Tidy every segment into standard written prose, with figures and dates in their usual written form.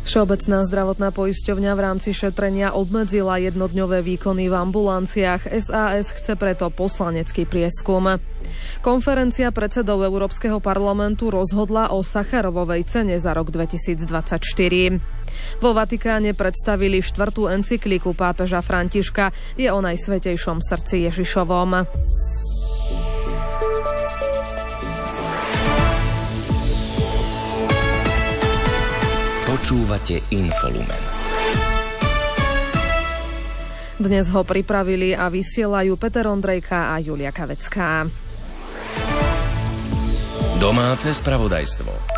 Všeobecná zdravotná poisťovňa v rámci šetrenia obmedzila jednodňové výkony v ambulanciách. SAS chce preto poslanecký prieskum. Konferencia predsedov Európskeho parlamentu rozhodla o Sacharovovej cene za rok 2024. Vo Vatikáne predstavili 4. encykliku pápeža Františka. Je o Najsvätejšom srdci Ježišovom. Počúvate Infolumen. Dnes ho pripravili a vysielajú Peter Ondrejka a Julia Kavecká. Domáce spravodajstvo.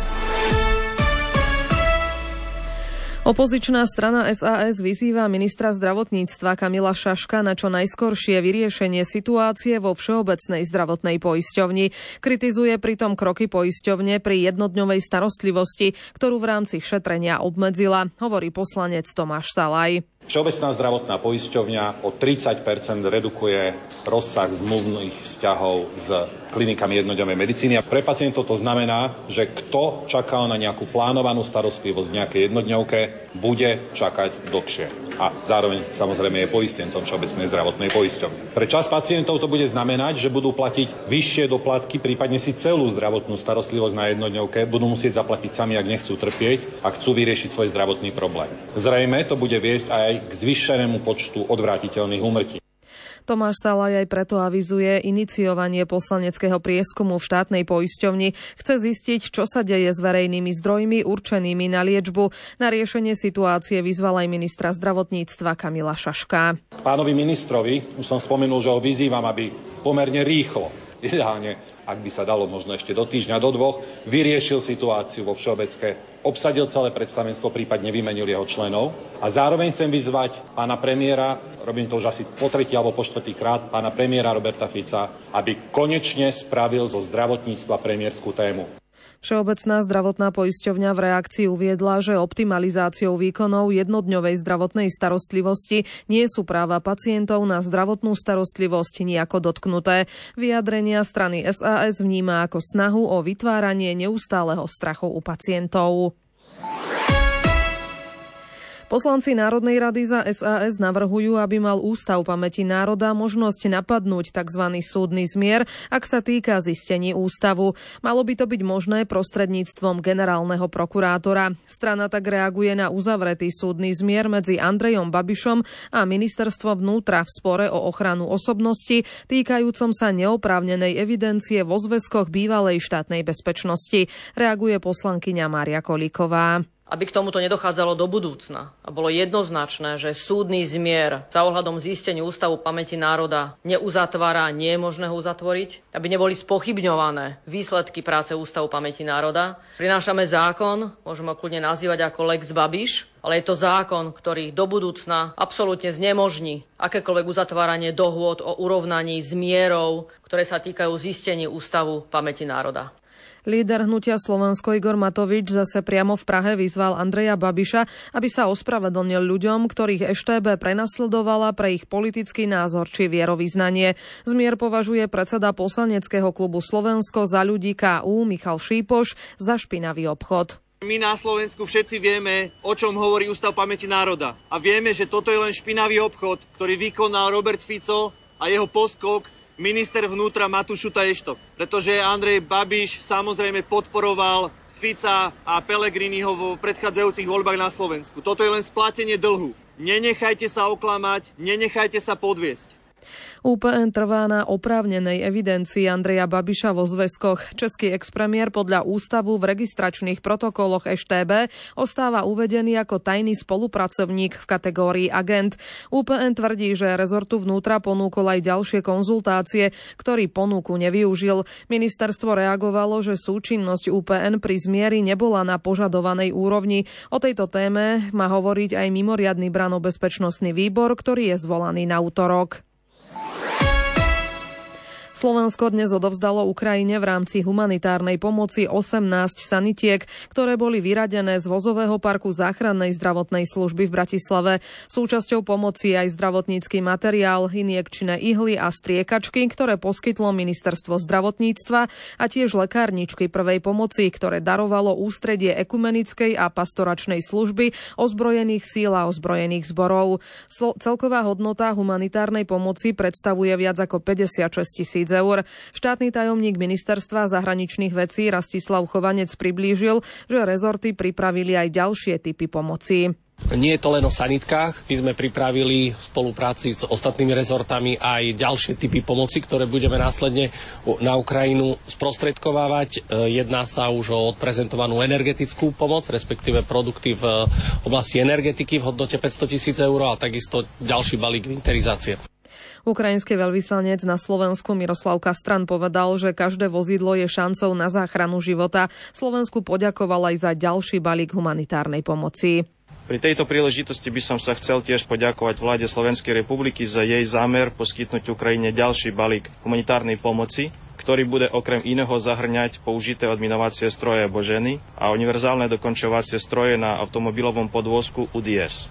Opozičná strana SAS vyzýva ministra zdravotníctva Kamila Šaška na čo najskoršie vyriešenie situácie vo Všeobecnej zdravotnej poisťovni. Kritizuje pritom kroky poisťovne pri jednodňovej starostlivosti, ktorú v rámci šetrenia obmedzila, hovorí poslanec Tomáš Salaj. Všeobecná zdravotná poisťovňa o 30% redukuje rozsah zmluvných vzťahov s klinikami jednodňovej medicíny. A pre pacientov to znamená, že kto čakal na nejakú plánovanú starostlivosť v nejakej jednodňovke, bude čakať dlhšie. A zároveň samozrejme je poistencom Všeobecnej zdravotnej poisťovne. Pre časť pacientov to bude znamenať, že budú platiť vyššie doplatky, prípadne si celú zdravotnú starostlivosť na jednodňovke budú musieť zaplatiť sami, ak nechcú trpieť a chcú vyriešiť svoj zdravotný problém. Zrejme to bude viesť aj k zvýšenému počtu odvrátiteľných úmrtí. Tomáš Salaj aj preto avizuje iniciovanie poslaneckého prieskumu v štátnej poisťovni. Chce zistiť, čo sa deje s verejnými zdrojmi určenými na liečbu. Na riešenie situácie vyzval aj ministra zdravotníctva Kamila Šaška. Pánovi ministrovi, už som spomenul, že ho vyzývam, aby pomerne rýchlo, ideálne, ak by sa dalo možno ešte do týždňa, do 2, vyriešil situáciu vo Všeobecke, obsadil celé predstavenstvo, prípadne vymenil jeho členov. A zároveň chcem vyzvať pána premiéra, robím to už asi po 3. alebo po 4. krát, pána premiéra Roberta Fica, aby konečne spravil zo zdravotníctva premiérskú tému. Všeobecná zdravotná poisťovňa v reakcii uviedla, že optimalizáciou výkonov jednodňovej zdravotnej starostlivosti nie sú práva pacientov na zdravotnú starostlivosť nijako dotknuté. Vyjadrenia strany SAS vníma ako snahu o vytváranie neustáleho strachu u pacientov. Poslanci Národnej rady za SAS navrhujú, aby mal Ústav pamäti národa možnosť napadnúť tzv. Súdny zmier, ak sa týka zistení ústavu. Malo by to byť možné prostredníctvom generálneho prokurátora. Strana tak reaguje na uzavretý súdny zmier medzi Andrejom Babišom a ministerstvo vnútra v spore o ochranu osobnosti týkajúcom sa neoprávnenej evidencie vo zväzkoch bývalej štátnej bezpečnosti. Reaguje poslankyňa Mária Kolíková. Aby k tomuto nedochádzalo do budúcna a bolo jednoznačné, že súdny zmier za ohľadom zistení Ústavu pamäti národa neuzatvára, nie je možné ho uzatvoriť, aby neboli spochybňované výsledky práce Ústavu pamäti národa. Prinášame zákon, môžeme ho kľudne nazývať ako Lex Babiš, ale je to zákon, ktorý do budúcna absolútne znemožní akékoľvek uzatváranie dohôd o urovnaní zmierov, ktoré sa týkajú zistení Ústavu pamäti národa. Líder hnutia Slovensko Igor Matovič zase priamo v Prahe vyzval Andreja Babiša, aby sa ospravedlnil ľuďom, ktorých EŠTB prenasledovala pre ich politický názor či vierovyznanie. Zmier považuje predseda poslaneckého klubu Slovensko za ľudí KU Michal Šípoš za špinavý obchod. My na Slovensku všetci vieme, o čom hovorí Ústav pamäti národa. A vieme, že toto je len špinavý obchod, ktorý vykonal Robert Fico a jeho poskok minister vnútra Matúš Šuta Eštok. Pretože Andrej Babiš samozrejme podporoval Fica a Pellegriniho vo predchádzajúcich voľbách na Slovensku. Toto je len splatenie dlhu. Nenechajte sa oklamať, nenechajte sa podviesť. UPN trvá na oprávnenej evidencii Andreja Babiša vo zväzkoch. Český expremiér podľa ústavu v registračných protokoloch EŠTB ostáva uvedený ako tajný spolupracovník v kategórii agent. UPN tvrdí, že rezortu vnútra ponúkol aj ďalšie konzultácie, ktorý ponuku nevyužil. Ministerstvo reagovalo, že súčinnosť UPN pri zmieri nebola na požadovanej úrovni. O tejto téme má hovoriť aj mimoriadny branno-bezpečnostný výbor, ktorý je zvolaný na utorok. Slovensko dnes odovzdalo Ukrajine v rámci humanitárnej pomoci 18 sanitiek, ktoré boli vyradené z vozového parku záchrannej zdravotnej služby v Bratislave. Súčasťou pomoci aj zdravotnícky materiál, injekčné ihly a striekačky, ktoré poskytlo Ministerstvo zdravotníctva, a tiež lekárničky prvej pomoci, ktoré darovalo ústredie ekumenickej a pastoračnej služby ozbrojených síl a ozbrojených zborov. Celková hodnota humanitárnej pomoci predstavuje viac ako 56 000 eur. Štátny tajomník Ministerstva zahraničných vecí Rastislav Chovanec priblížil, že rezorty pripravili aj ďalšie typy pomoci. Nie je to len o sanitkách. My sme pripravili v spolupráci s ostatnými rezortami aj ďalšie typy pomoci, ktoré budeme následne na Ukrajinu sprostredkovávať. Jedná sa už o odprezentovanú energetickú pomoc, respektíve produkty v oblasti energetiky v hodnote 500 000 eur a takisto ďalší balík winterizácie. Ukrajinský veľvyslanec na Slovensku Miroslav Kastran povedal, že každé vozidlo je šancou na záchranu života. Slovensku poďakoval aj za ďalší balík humanitárnej pomoci. Pri tejto príležitosti by som sa chcel tiež poďakovať vláde Slovenskej republiky za jej zámer poskytnúť Ukrajine ďalší balík humanitárnej pomoci, ktorý bude okrem iného zahŕňať použité odminovacie stroje Boženy a univerzálne dokončovacie stroje na automobilovom podvozku UDS.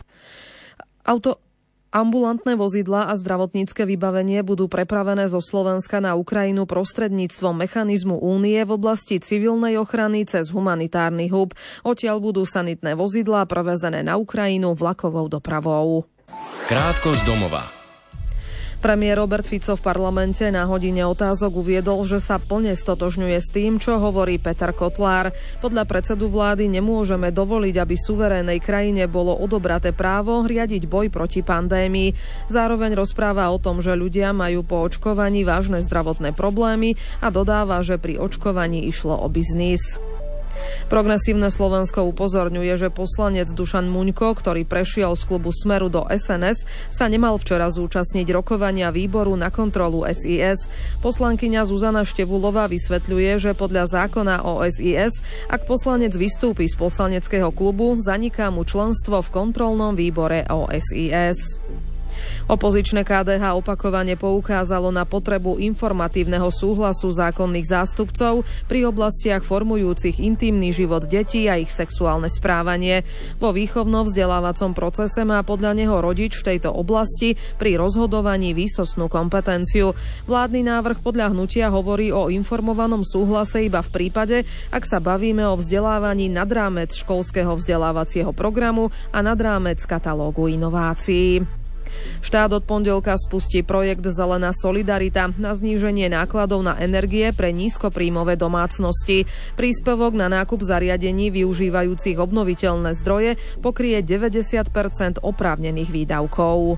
Ambulantné vozidlá a zdravotnícke vybavenie budú prepravené zo Slovenska na Ukrajinu prostredníctvom mechanizmu Únie v oblasti civilnej ochrany cez humanitárny hub. Odtiaľ budú sanitné vozidlá prevezené na Ukrajinu vlakovou dopravou. Krátko z domova. Premiér Robert Fico v parlamente na hodine otázok uviedol, že sa plne stotožňuje s tým, čo hovorí Peter Kotlár. Podľa predsedu vlády nemôžeme dovoliť, aby suverénnej krajine bolo odobraté právo riadiť boj proti pandémii. Zároveň rozpráva o tom, že ľudia majú po očkovaní vážne zdravotné problémy a dodáva, že pri očkovaní išlo o biznis. Progresívne Slovensko upozorňuje, že poslanec Dušan Muňko, ktorý prešiel z klubu Smeru do SNS, sa nemal včera zúčastniť rokovania výboru na kontrolu SIS. Poslankyňa Zuzana Števulová vysvetľuje, že podľa zákona o SIS, ak poslanec vystúpi z poslaneckého klubu, zaniká mu členstvo v kontrolnom výbore o SIS. Opozičné KDH opakovane poukázalo na potrebu informatívneho súhlasu zákonných zástupcov pri oblastiach formujúcich intimný život detí a ich sexuálne správanie. Vo výchovno-vzdelávacom procese má podľa neho rodič v tejto oblasti pri rozhodovaní výsostnú kompetenciu. Vládny návrh podľa hnutia hovorí o informovanom súhlase iba v prípade, ak sa bavíme o vzdelávaní nad rámec školského vzdelávacieho programu a nad rámec katalógu inovácií. Štát od pondelka spustí projekt Zelená solidarita na zníženie nákladov na energie pre nízkopríjmové domácnosti. Príspevok na nákup zariadení využívajúcich obnoviteľné zdroje pokrie 90% oprávnených výdavkov.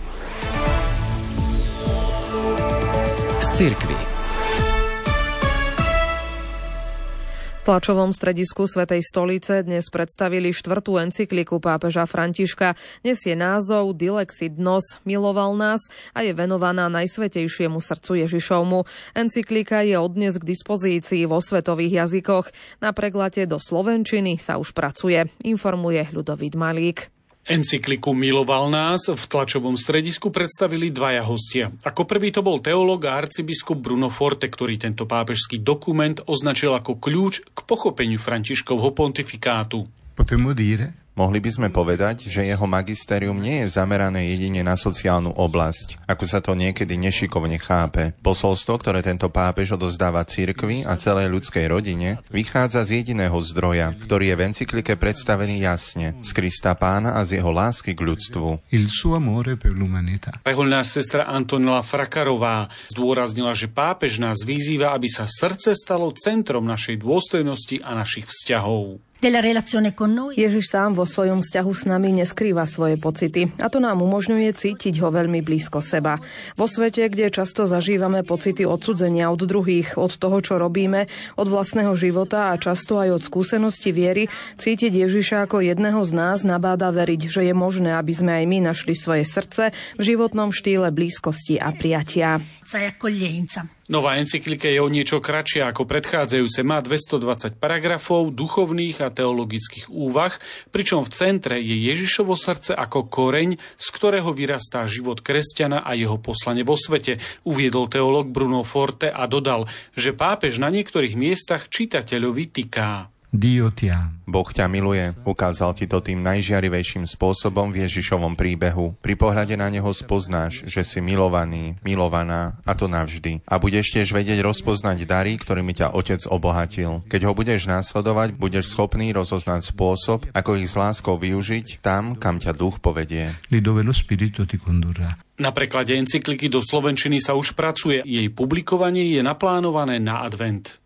Z cirkvi. V tlačovom stredisku Svätej stolice dnes predstavili 4. encykliku pápeža Františka. Nesie názov Dilexit Nos, miloval nás a je venovaná Najsvätejšiemu srdcu Ježišovmu. Encyklika je od dnes k dispozícii vo svetových jazykoch. Na preklade do slovenčiny sa už pracuje, informuje Ľudovít Malík. Encykliku Miloval nás v tlačovom stredisku predstavili dvaja hostia. Ako prvý to bol teológ a arcibiskup Bruno Forte, ktorý tento pápežský dokument označil ako kľúč k pochopeniu Františkovho pontifikátu. Mohli by sme povedať, že jeho magistérium nie je zamerané jedine na sociálnu oblasť, ako sa to niekedy nešikovne chápe. Posolstvo, ktoré tento pápež odozdáva cirkvi a celej ľudskej rodine, vychádza z jediného zdroja, ktorý je v encyklike predstavený jasne, z Krista Pána a z jeho lásky k ľudstvu. Rehoľná sestra Antonela Frakarová zdôraznila, že pápež nás vyzýva, aby sa srdce stalo centrom našej dôstojnosti a našich vzťahov. Ježiš sám vo svojom vzťahu s nami neskrýva svoje pocity a to nám umožňuje cítiť ho veľmi blízko seba. Vo svete, kde často zažívame pocity odcudzenia od druhých, od toho, čo robíme, od vlastného života a často aj od skúsenosti viery, cítiť Ježiša ako jedného z nás nabáda veriť, že je možné, aby sme aj my našli svoje srdce v životnom štýle blízkosti a prijatia. Nová encyklika je o niečo kratšia ako predchádzajúce. Má 220 paragrafov, duchovných a teologických úvah, pričom v centre je Ježišovo srdce ako koreň, z ktorého vyrastá život kresťana a jeho poslanie vo svete, uviedol teológ Bruno Forte a dodal, že pápež na niektorých miestach čitateľovi tyká. Boh ťa miluje, ukázal ti to tým najžiarivejším spôsobom v Ježišovom príbehu. Pri pohľade na neho spoznáš, že si milovaný, milovaná, a to navždy. A budeš tiež vedieť rozpoznať dary, ktorými ťa Otec obohatil. Keď ho budeš následovať, budeš schopný rozoznať spôsob, ako ich s láskou využiť tam, kam ťa duch povedie. Na preklade encykliky do slovenčiny sa už pracuje. Jej publikovanie je naplánované na advent.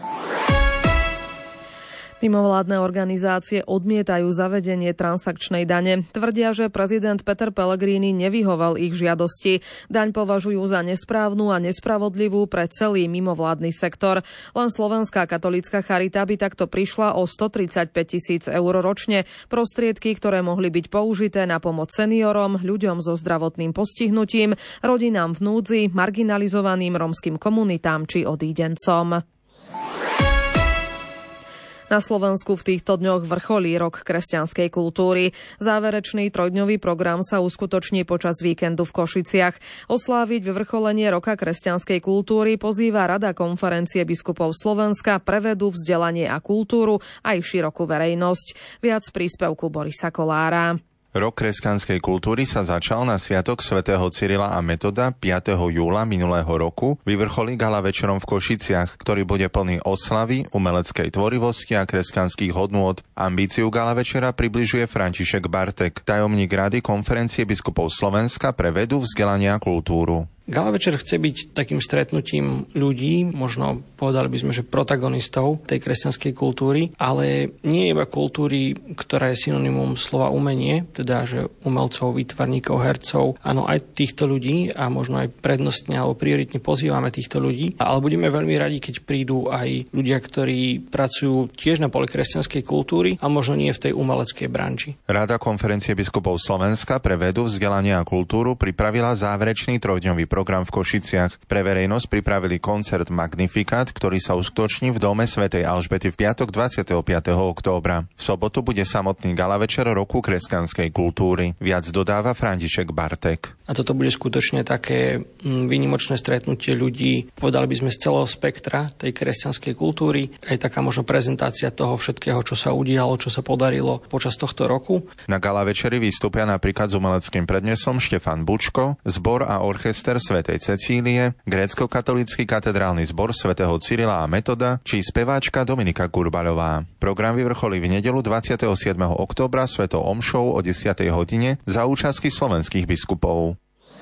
Mimovládne organizácie odmietajú zavedenie transakčnej dane. Tvrdia, že prezident Peter Pellegrini nevyhoval ich žiadosti. Daň považujú za nesprávnu a nespravodlivú pre celý mimovládny sektor. Len Slovenská katolícka charita by takto prišla o 135 000 eur ročne. Prostriedky, ktoré mohli byť použité na pomoc seniorom, ľuďom so zdravotným postihnutím, rodinám v núdzi, marginalizovaným rómskym komunitám či odídencom. Na Slovensku v týchto dňoch vrcholí Rok kresťanskej kultúry. Záverečný trojdňový program sa uskutoční počas víkendu v Košiciach. Osláviť vyvrcholenie Roka kresťanskej kultúry pozýva Rada konferencie biskupov Slovenska pre vedu, vzdelanie a kultúru aj širokú verejnosť. Viac príspevku Borisa Kolára. Rok kresťanskej kultúry sa začal na sviatok svätého Cyrila a Metoda 5. júla minulého roku, vyvrcholí gala večerom v Košiciach, ktorý bude plný oslavy, umeleckej tvorivosti a kresťanských hodnôt. Ambíciu gala večera približuje František Bartek, tajomník Rady konferencie biskupov Slovenska pre vedu, vzdelanie a kultúru. Gala večer chce byť takým stretnutím ľudí, možno povedali by sme, že protagonistov tej kresťanskej kultúry, ale nie iba kultúry, ktorá je synonymum slova umenie, teda že umelcov, výtvarníkov, hercov, áno, aj týchto ľudí a možno aj prednostne alebo prioritne pozývame týchto ľudí, ale budeme veľmi radi, keď prídu aj ľudia, ktorí pracujú tiež na poli kresťanskej kultúry a možno nie v tej umeleckej branži. Rada konferencie biskupov Slovenska pre vedu, vzdelanie a kultúru pripravila záverečný trojdňový program v Košiciach. Pre verejnosť pripravili koncert Magnificat, ktorý sa uskutoční v dome svätej Alžbety v piatok 25. októbra. V sobotu bude samotný gala večer Roku kresťanskej kultúry. Viac dodáva František Bartek. A toto bude skutočne také výnimočné stretnutie ľudí, povedali by sme z celého spektra tej kresťanskej kultúry, aj taká možno prezentácia toho všetkého, čo sa udialo, čo sa podarilo počas tohto roku. Na gala večeri vystúpia napríklad s umeleckým prednesom Štefan Bučko, zbor a orchester svätej Cecílie, grécko-katolícky katedrálny zbor svätého Cyrila a Metoda či speváčka Dominika Kurbaľová. Program vyvrcholí v nedeľu 27. októbra svetou omšou o 10. hodine za účasti slovenských biskupov.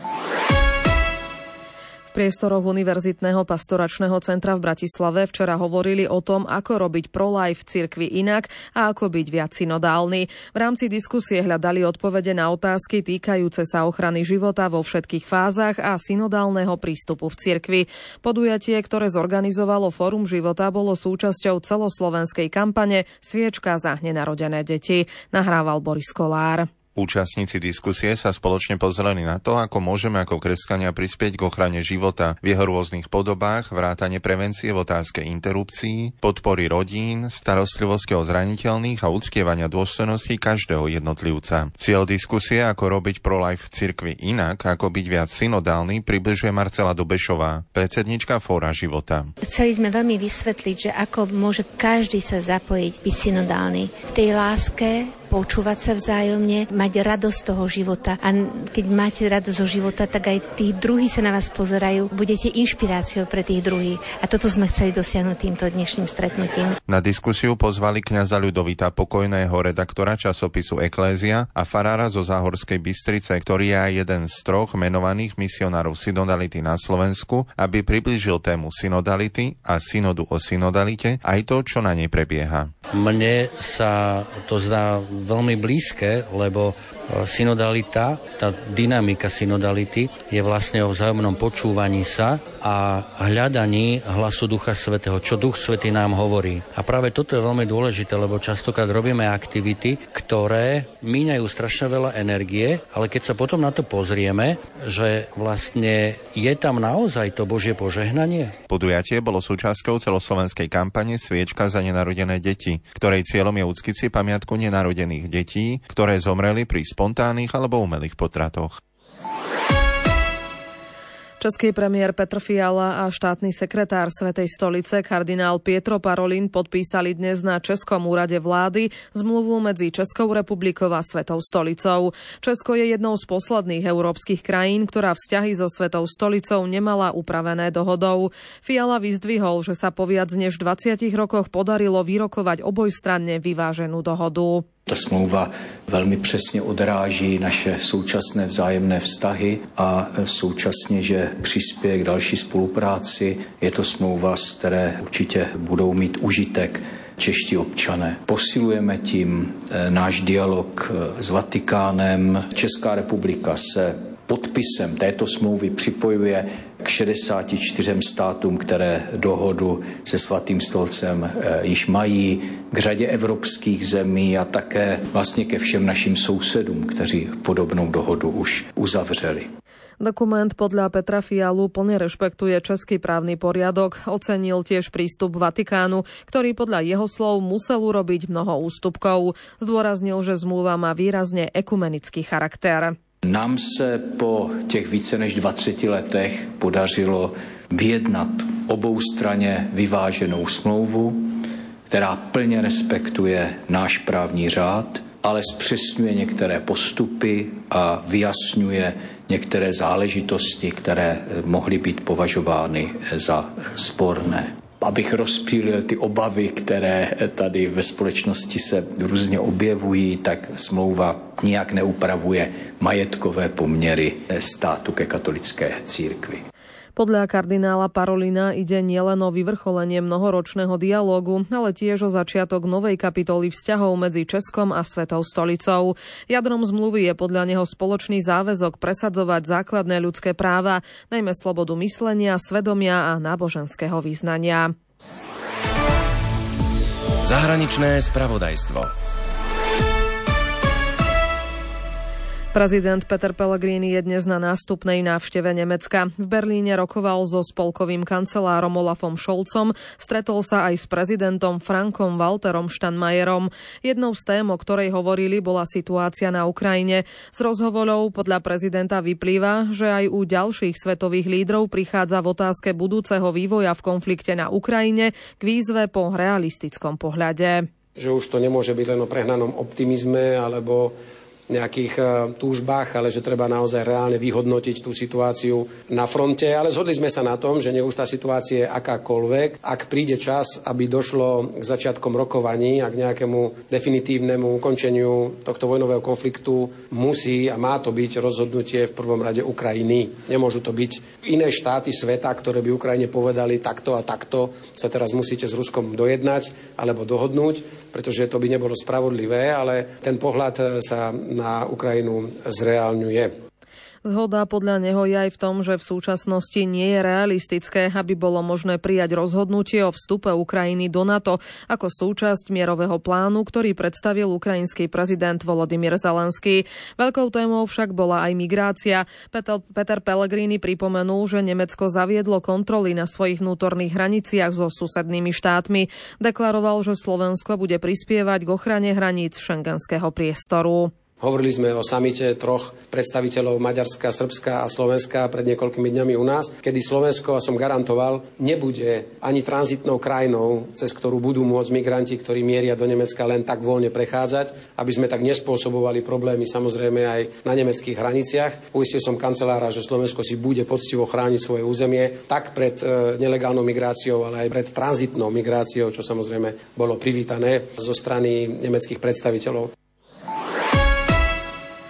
V priestoroch Univerzitného pastoračného centra v Bratislave včera hovorili o tom, ako robiť pro-life v cirkvi inak a ako byť viac synodálny. V rámci diskusie hľadali odpovede na otázky týkajúce sa ochrany života vo všetkých fázach a synodálneho prístupu v cirkvi. Podujatie, ktoré zorganizovalo Fórum života, bolo súčasťou celoslovenskej kampane Sviečka za nenarodené deti. Nahrával Boris Kolár. Účastníci diskusie sa spoločne pozreli na to, ako môžeme ako kresťania prispieť k ochrane života v jeho rôznych podobách, vrátane prevencie v otázke interrupcií, podpory rodín, starostlivosti o zraniteľných a uctievania dôstojnosti každého jednotlivca. Cieľ diskusie, ako robiť pro-life v cirkvi inak, ako byť viac synodálny, približuje Marcela Dobešová, predsednička Fóra života. Chceli sme veľmi vysvetliť, že ako môže každý sa zapojiť, byť synodálny v tej láske, počúvať sa vzájomne, mať radosť toho života. A keď máte radosť zo života, tak aj tí druhí sa na vás pozerajú. Budete inšpiráciou pre tých druhých. A toto sme chceli dosiahnuť týmto dnešným stretnutím. Na diskusiu pozvali kňaza Ľudovita Pokojného, redaktora časopisu Eklézia, a farára zo Záhorskej Bystrice, ktorý je aj jeden z troch menovaných misionárov synodality na Slovensku, aby priblížil tému synodality a synodu o synodalite, aj to, čo na nej prebieha. Mne sa to zdá veľmi blízke, lebo synodalita, tá dynamika synodality je vlastne o vzájomnom počúvaní sa a hľadaní hlasu Ducha Svätého, čo Duch Svätý nám hovorí. A práve toto je veľmi dôležité, lebo častokrát robíme aktivity, ktoré míňajú strašne veľa energie, ale keď sa potom na to pozrieme, že vlastne je tam naozaj to Božie požehnanie. Podujatie bolo súčasťou celoslovenskej kampane Sviečka za nenarodené deti, ktorej cieľom je uctiť si pamiatku nenarodených detí, ktoré zomreli pri spontánnych alebo umelých potratoch. Český premiér Petr Fiala a štátny sekretár Svätej stolice kardinál Pietro Parolin podpísali dnes na Českom úrade vlády zmluvu medzi Českou republikou a Svätou stolicou. Česko je jednou z posledných európskych krajín, ktorá vzťahy so Svätou stolicou nemala upravené dohodou. Fiala vyzdvihol, že sa po viac než 20 rokoch podarilo vyrokovať obojstranne vyváženú dohodu. Ta smlouva velmi přesně odráží naše současné vzájemné vztahy a současně, že přispěje k další spolupráci. Je to smlouva, z které určitě budou mít užitek čeští občané. Posilujeme tím náš dialog s Vatikánem. Česká republika se podpisem této smlouvy připojuje k 64 státům, které dohodu se Svatým stolcem již mají, k řadě evropských zemí a také vlastně ke všem našim sousedům, kteří podobnou dohodu už uzavřeli. Dokument podľa Petra Fialu plne rešpektuje český právny poriadok, ocenil tiež prístup Vatikánu, ktorý podľa jeho slov musel urobiť mnoho ústupkov. Zdôraznil, že zmluva má výrazne ekumenický charakter. Nám se po těch více než 20 letech podařilo vyjednat oboustranně vyváženou smlouvu, která plně respektuje náš právní řád, ale zpřesňuje některé postupy a vyjasňuje některé záležitosti, které mohly být považovány za sporné. Abych rozptýlil ty obavy, které tady ve společnosti se různě objevují, tak smlouva nijak neupravuje majetkové poměry státu ke katolické církvi. Podľa kardinála Parolina ide nielen o vyvrcholenie mnohoročného dialógu, ale tiež o začiatok novej kapitoly vzťahov medzi Českom a Svätou stolicou. Jadrom zmluvy je podľa neho spoločný záväzok presadzovať základné ľudské práva, najmä slobodu myslenia, svedomia a náboženského vyznania. Zahraničné spravodajstvo. Prezident Peter Pellegrini je dnes na nástupnej návšteve Nemecka. V Berlíne rokoval so spolkovým kancelárom Olafom Scholzom, stretol sa aj s prezidentom Frankom Walterom Steinmeierom. Jednou z tém, o ktorej hovorili, bola situácia na Ukrajine. Z rozhovorov podľa prezidenta vyplýva, že aj u ďalších svetových lídrov prichádza v otázke budúceho vývoja v konflikte na Ukrajine k výzve po realistickom pohľade. Že už to nemôže byť len o prehnanom optimizme alebo nejakých túžbách, ale že treba naozaj reálne vyhodnotiť tú situáciu na fronte. Ale zhodli sme sa na tom, že nech už tá situácia je akákoľvek, ak príde čas, aby došlo k začiatkom rokovaní a k nejakému definitívnemu ukončeniu tohto vojnového konfliktu, musí a má to byť rozhodnutie v prvom rade Ukrajiny. Nemôžu to byť iné štáty sveta, ktoré by Ukrajine povedali takto a takto sa teraz musíte s Ruskom dojednať alebo dohodnúť, pretože to by nebolo spravodlivé, ale ten pohľad sa na Ukrajinu zreálňuje. Zhoda podľa neho je aj v tom, že v súčasnosti nie je realistické, aby bolo možné prijať rozhodnutie o vstupe Ukrajiny do NATO ako súčasť mierového plánu, ktorý predstavil ukrajinský prezident Volodymyr Zelenský. Veľkou témou však bola aj migrácia. Peter Pellegrini pripomenul, že Nemecko zaviedlo kontroly na svojich vnútorných hraniciach so susednými štátmi. Deklaroval, že Slovensko bude prispievať k ochrane hraníc šengenského priestoru. Hovorili sme o samite troch predstaviteľov Maďarska, Srbska a Slovenska pred niekoľkými dňami u nás, kedy Slovensko, a som garantoval, nebude ani tranzitnou krajinou, cez ktorú budú môcť migranti, ktorí mieria do Nemecka, len tak voľne prechádzať, aby sme tak nespôsobovali problémy samozrejme aj na nemeckých hraniciach. Uistil som kancelára, že Slovensko si bude poctivo chrániť svoje územie tak pred nelegálnou migráciou, ale aj pred tranzitnou migráciou, čo samozrejme bolo privítané zo strany nemeckých predstaviteľov.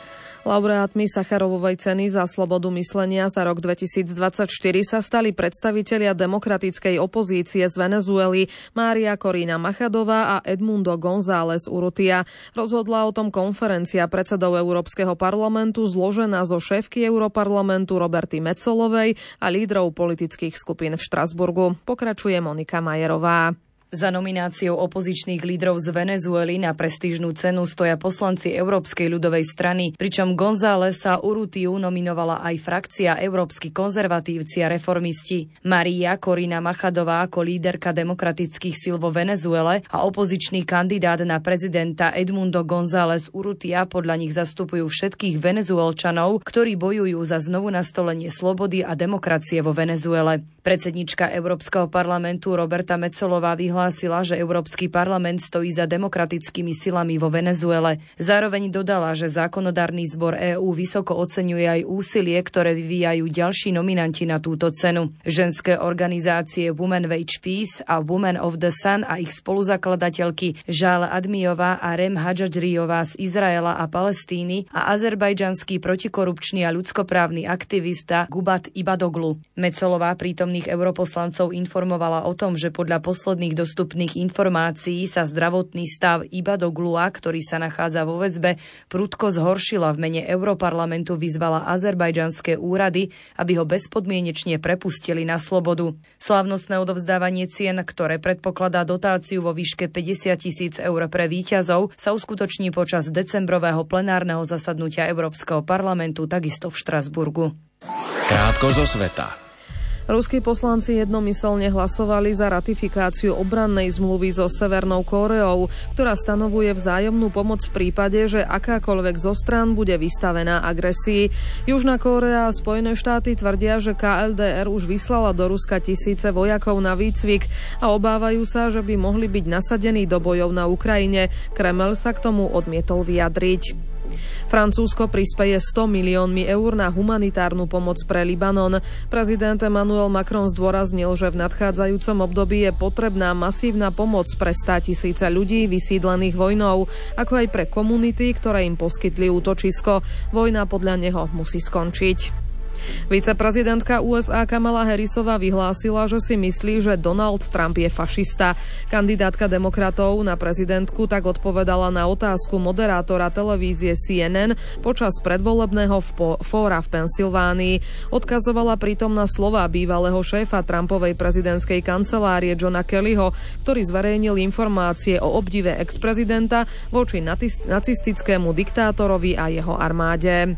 Laureátmi Sacharovovej ceny za slobodu myslenia za rok 2024 sa stali predstavitelia demokratickej opozície z Venezuely Mária Corina Machadová a Edmundo González Urrutia. Rozhodla o tom konferencia predsedov Európskeho parlamentu zložená zo šéfky Europarlamentu Roberty Metsolovej a lídrov politických skupín v Štrasburgu. Pokračuje Monika Majerová. Za nomináciou opozičných lídrov z Venezuely na prestížnu cenu stoja poslanci Európskej ľudovej strany, pričom Gonzálesa Urrutiu nominovala aj frakcia Európski konzervatívci a reformisti. Maria Corina Machadová ako líderka demokratických síl vo Venezuele a opozičný kandidát na prezidenta Edmundo González Urrutia podľa nich zastupujú všetkých Venezuelčanov, ktorí bojujú za znovu nastolenie slobody a demokracie vo Venezuele. Predsednička Európskeho parlamentu Roberta Metsolová vyhlásila, že Európsky parlament stojí za demokratickými silami vo Venezuele. Zároveň dodala, že zákonodárny zbor EÚ vysoko oceňuje aj úsilie, ktoré vyvíjajú ďalší nominanti na túto cenu. Ženské organizácie Women Wage Peace a Women of the Sun a ich spoluzakladateľky Žál Admijová a Rem Hadžadžrijová z Izraela a Palestíny a azerbajdžanský protikorupčný a ľudskoprávny aktivista Gubat Ibadoglu. Metsolová prítomných europoslancov informovala o tom, že podľa posledných dostupných informácií sa zdravotný stav Ibadoglua, ktorý sa nachádza vo väzbe, prudko zhoršila. V mene Europarlamentu vyzvala azerbajdžanské úrady, aby ho bezpodmienečne prepustili na slobodu. Slávnostné odovzdávanie cien, ktoré predpokladá dotáciu vo výške 50 000 eur pre víťazov, sa uskutoční počas decembrového plenárneho zasadnutia Európskeho parlamentu, takisto v Štrasburgu. Krátko zo sveta. Ruskí poslanci jednomyselne hlasovali za ratifikáciu obrannej zmluvy so Severnou Kóreou, ktorá stanovuje vzájomnú pomoc v prípade, že akákoľvek zo strán bude vystavená agresii. Južná Kórea a Spojené štáty tvrdia, že KLDR už vyslala do Ruska tisíce vojakov na výcvik a obávajú sa, že by mohli byť nasadení do bojov na Ukrajine. Kreml sa k tomu odmietol vyjadriť. Francúzsko prispeje 100 miliónmi eur na humanitárnu pomoc pre Libanon. Prezident Emmanuel Macron zdôraznil, že v nadchádzajúcom období je potrebná masívna pomoc pre 100 000 ľudí vysídlených vojnou, ako aj pre komunity, ktoré im poskytli útočisko. Vojna podľa neho musí skončiť. Viceprezidentka USA Kamala Harrisová vyhlásila, že si myslí, že Donald Trump je fašista. Kandidátka demokratov na prezidentku tak odpovedala na otázku moderátora televízie CNN počas predvolebného fóra v Pensylvánii. Odkazovala pritom na slová bývalého šéfa Trumpovej prezidentskej kancelárie Johna Kellyho, ktorý zverejnil informácie o obdive ex-prezidenta voči nacistickému diktátorovi a jeho armáde.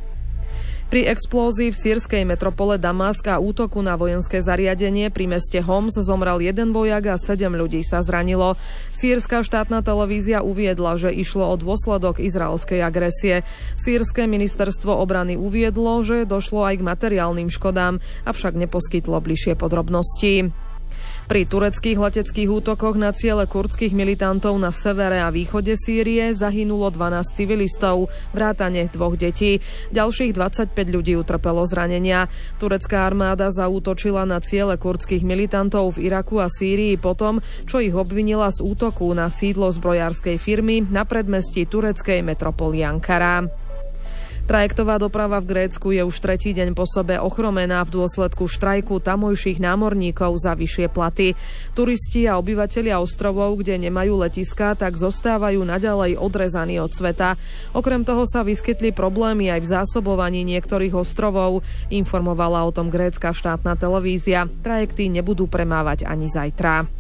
Pri explózii v sýrskej metropole Damask a útoku na vojenské zariadenie pri meste Homs zomrel 1 vojak a 7 ľudí sa zranilo. Sýrska štátna televízia uviedla, že išlo o dôsledok izraelskej agresie. Sýrske ministerstvo obrany uviedlo, že došlo aj k materiálnym škodám, avšak neposkytlo bližšie podrobnosti. Pri tureckých leteckých útokoch na ciele kurdských militantov na severe a východe Sýrie zahynulo 12 civilistov, vrátane 2 detí. Ďalších 25 ľudí utrpelo zranenia. Turecká armáda zaútočila na ciele kurdských militantov v Iraku a Sýrii potom, čo ich obvinila z útoku na sídlo zbrojárskej firmy na predmestí tureckej metropoly Ankara. Trajektová doprava v Grécku je už 3. deň po sebe ochromená v dôsledku štrajku tamojších námorníkov za vyššie platy. Turisti a obyvatelia ostrovov, kde nemajú letiská, tak zostávajú naďalej odrezaní od sveta. Okrem toho sa vyskytli problémy aj v zásobovaní niektorých ostrovov, informovala o tom grécka štátna televízia. Trajekty nebudú premávať ani zajtra.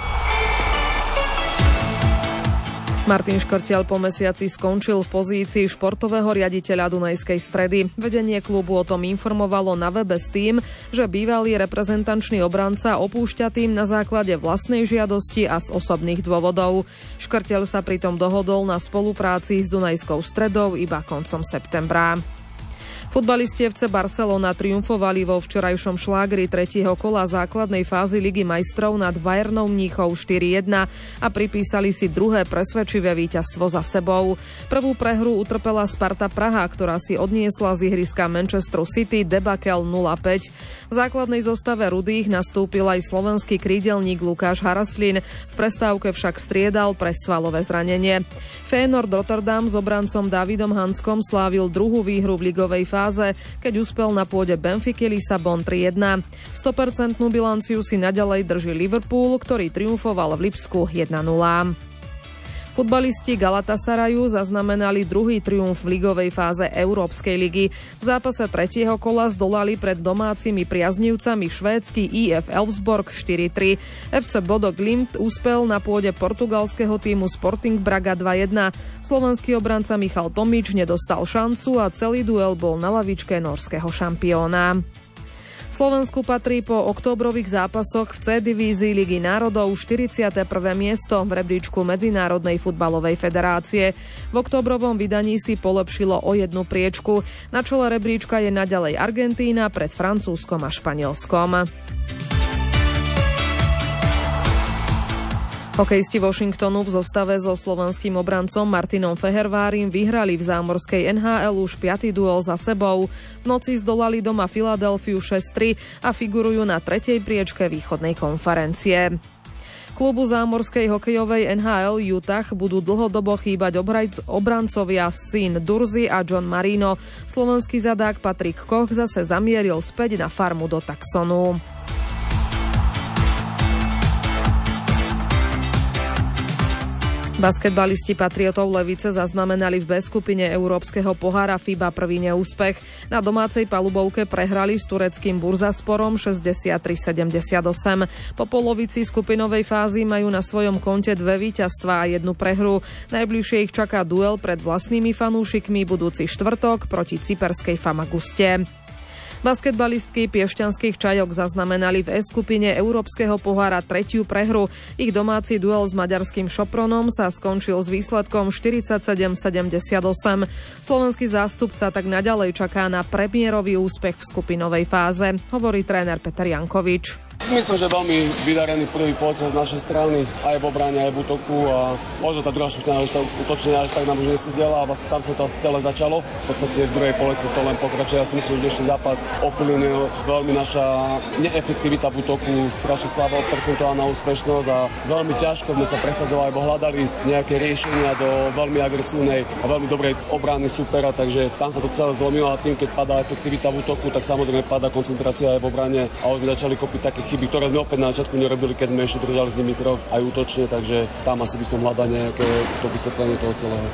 Martin Škrtel po mesiaci skončil v pozícii športového riaditeľa Dunajskej Stredy. Vedenie klubu o tom informovalo na webe s tým, že bývalý reprezentančný obranca opúšťa tým na základe vlastnej žiadosti a z osobných dôvodov. Škrtel sa pritom dohodol na spolupráci s Dunajskou Stredou iba koncom septembra. Futbalisti FC Barcelona triumfovali vo včerajšom šlágri 3. kola základnej fázy Ligy majstrov nad Bayernom Mníchov 4-1 a pripísali si druhé presvedčivé víťazstvo za sebou. Prvú prehru utrpela Sparta Praha, ktorá si odniesla z ihriska Manchesteru City debakel 0-5. V základnej zostave rudých nastúpil aj slovenský krídelník Lukáš Haraslín, v prestávke však striedal pre svalové zranenie. Feyenoord Rotterdam s obrancom Davidom Hanskom slávil druhú výhru v ligovej fáze, keď uspel na pôde Benfiky Lisabon 3-1. 100% bilanciu si naďalej drží Liverpool, ktorý triumfoval v Lipsku 1-0. Futbalisti Galatasaraju zaznamenali druhý triumf v ligovej fáze Európskej ligy. V zápase 3. kola zdolali pred domácimi priaznivcami švédsky IF Elfsborg 4-3. FC Bodo Glimt uspel na pôde portugalského týmu Sporting Braga 2-1. Slovenský obranca Michal Tomič nedostal šancu a celý duel bol na lavičke norského šampióna. Slovensku patrí po októbrových zápasoch v C divízii Ligy národov 41. miesto v rebríčku Medzinárodnej futbalovej federácie. V októbrovom vydaní si polepšilo o jednu priečku. Na čele rebríčka je naďalej Argentína pred Francúzskom a Španielskom. Hokejisti Washingtonu v zostave so slovenským obrancom Martinom Fehervárim vyhrali v zámorskej NHL už 5. duel za sebou. V noci zdolali doma Filadelfiu 6-3 a figurujú na 3. priečke východnej konferencie. Klubu zámorskej hokejovej NHL Utah budú dlhodobo chýbať obrancovia Syn Durzi a John Marino. Slovenský zadák Patrik Koch zase zamieril späť na farmu do Tucsonu. Basketbalisti Patriotov Levice zaznamenali v B skupine Európskeho pohára FIBA prvý neúspech. Na domácej palubovke prehrali s tureckým Bursasporom 63-78. Po polovici skupinovej fázy majú na svojom konte 2 víťazstvá a 1 prehru. Najbližšie ich čaká duel pred vlastnými fanúšikmi budúci štvrtok proti cyperskej Famaguste. Basketbalistky Piešťanských Čajok zaznamenali v E skupine Európskeho pohára 3. prehru. Ich domáci duel s maďarským Šopronom sa skončil s výsledkom 47-78. Slovenský zástupca tak naďalej čaká na premiérový úspech v skupinovej fáze, hovorí tréner Peter Jankovič. Myslím, že veľmi vydarený prvý poločas z našej strany, aj v obrane, aj v útoku a možno tá druhá štvrtina už to útočenie až tak nám už nesedela a vlastne tam sa to asi celé začalo. V podstate v druhej poločase to len pokračuje. Ja si myslím, že dnešný zápas ovplyvnil veľmi naša neefektivita v útoku, strašne slabá percentuálna úspešnosť a veľmi ťažko sme sa presadzovali alebo hľadali nejaké riešenia do veľmi agresívnej a veľmi dobrej obrany supera, takže tam sa to celé zlomilo a tým, keď padá efektivita v útoku, tak samozrejme padá koncentrácia aj v obrane a už začali kopiť také chyby, ktoré sme opäť na začiatku nerobili, keď sme ešte držali s nimi krok aj útočne, takže tam asi by som hľadal nejaké to vysvetlenie toho celého.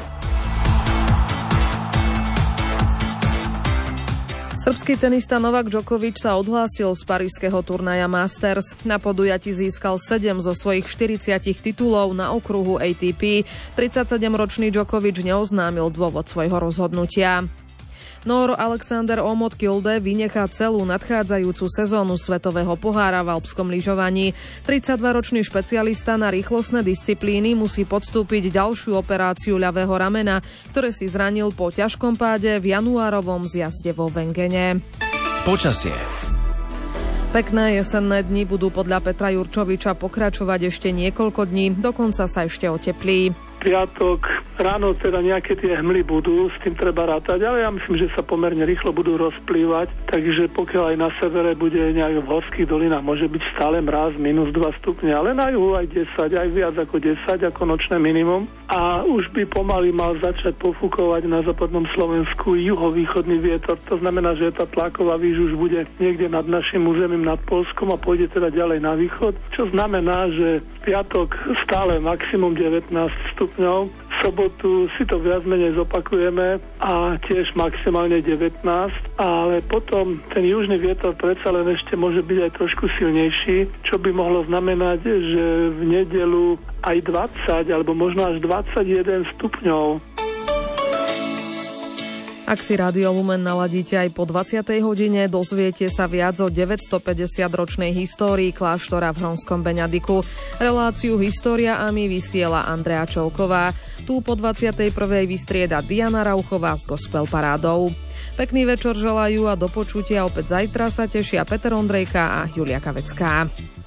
Srbský tenista Novak Djokovic sa odhlásil z parížskeho turnaja Masters. Na podujati získal 7 zo svojich 40 titulov na okruhu ATP. 37-ročný Djokovic neoznámil dôvod svojho rozhodnutia. Nór Alexander Omot-Kilde vynechá celú nadchádzajúcu sezónu svetového pohára v alpskom lyžovaní. 32-ročný špecialista na rýchlostné disciplíny musí podstúpiť ďalšiu operáciu ľavého ramena, ktoré si zranil po ťažkom páde v januárovom zjazde vo Vengene. Počasie. Pekné jesenné dni budú podľa Petra Jurčoviča pokračovať ešte niekoľko dní, dokonca sa ešte oteplí. Piatok ráno teda nejaké tie hmly budú, s tým treba rátať, ale ja myslím, že sa pomerne rýchlo budú rozplývať, takže pokiaľ aj na severe bude nejak v horských dolinách, môže byť stále mráz -2 stupne, ale na juhu aj 10, aj viac ako 10, ako nočné minimum. A už by pomaly mal začať pofúkovať na západnom Slovensku juhovýchodný vietor. To znamená, že tá tlaková výš už bude niekde nad našim územím, nad Poľskom a pôjde teda ďalej na východ, čo znamená, že piatok stále maximum 19 stupňov. V sobotu si to viac menej zopakujeme a tiež maximálne 19, ale potom ten južný vietor predsa len ešte môže byť aj trošku silnejší, čo by mohlo znamenať, že v nedeľu aj 20 alebo možno až 21 stupňov. Ak si Rádio Lumen naladíte aj po 20. hodine, dozviete sa viac o 950-ročnej histórii kláštora v Hronskom Beňadiku. Reláciu História a my vysiela Andrea Čelková. Tu po 21. vystrieda Diana Rauchová s gospel parádou. Pekný večer želajú a do počutia opäť zajtra sa tešia Peter Ondrejka a Julia Kavecká.